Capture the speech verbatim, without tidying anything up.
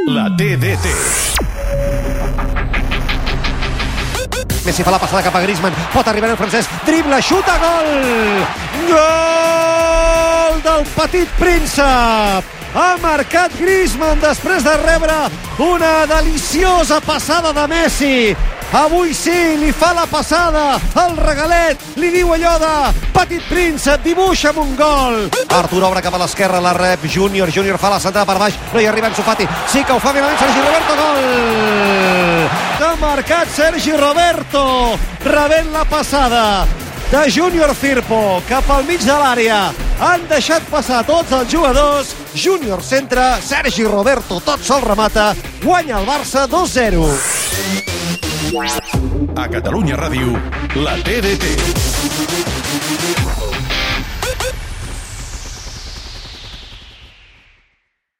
La T D T. Messi fa la passada cap a Griezmann, pot arribar el francès, dribla, xuta, gol! Gol del petit príncep! Ha marcat Griezmann després de rebre una deliciosa passada de Messi. Avui sí, li fa la passada, el regalet, li diu allò de petit príncep, dibuixa'm un gol. Artur obre cap a l'esquerra, la rep Júnior, Júnior fa la centrada per baix, no hi arriba Ansu Fati, sí que ho fa finalment Sergi Roberto, gol! Ha marcat Sergi Roberto, rebent la passada de Júnior Firpo cap al mig de l'àrea. Han deixat passar tots els jugadors. Júnior centra, Sergi Roberto tot sol remata, guanya el Barça dos zero. A Catalunya Ràdio, la T D T.